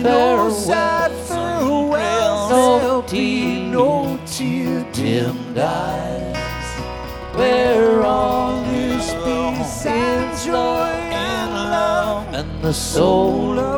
no sad farewell, no tear dimmed eyes, where all is peace and joy and love, and the soul of